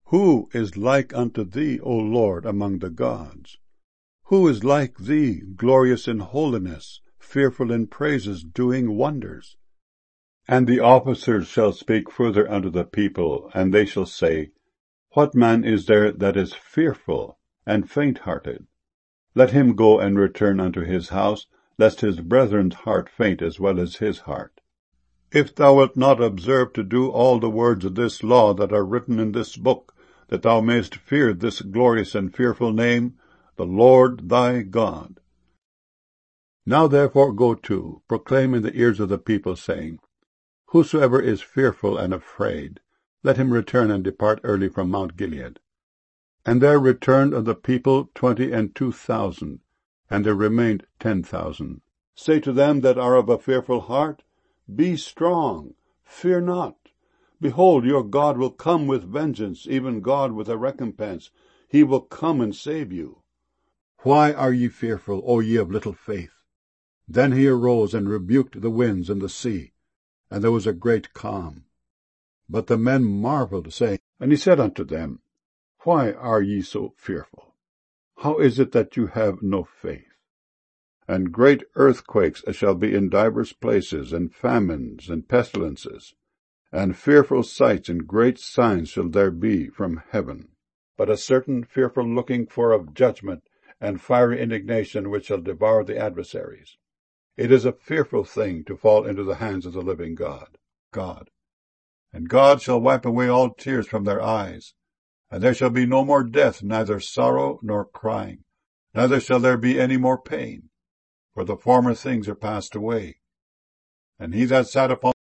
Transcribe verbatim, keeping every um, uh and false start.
Who is like unto thee, O Lord, among the gods? Who is like thee, glorious in holiness, fearful in praises, doing wonders? And the officers shall speak further unto the people, and they shall say, What man is there that is fearful and faint-hearted? Let him go and return unto his house, lest his brethren's heart faint as well as his heart. If thou wilt not observe to do all the words of this law that are written in this book, that thou mayest fear this glorious and fearful name, the Lord thy God. Now therefore go to, proclaim in the ears of the people, saying, Whosoever is fearful and afraid, let him return and depart early from Mount Gilead. And there returned of the people twenty and two thousand, and there remained ten thousand. Say to them that are of a fearful heart, Be strong, fear not. Behold, your God will come with vengeance, even God with a recompense. He will come and save you. Why are ye fearful, O ye of little faith? Then he arose and rebuked the winds and the sea, and there was a great calm. But the men marveled, saying, And he said unto them, Why are ye so fearful? How is it that you have no faith? And great earthquakes shall be in divers places, and famines, and pestilences, and fearful sights and great signs shall there be from heaven. But a certain fearful looking for of judgment, and fiery indignation which shall devour the adversaries. It is a fearful thing to fall into the hands of the living God. God. And God shall wipe away all tears from their eyes, and there shall be no more death, neither sorrow nor crying, neither shall there be any more pain, for the former things are passed away. And he that sat upon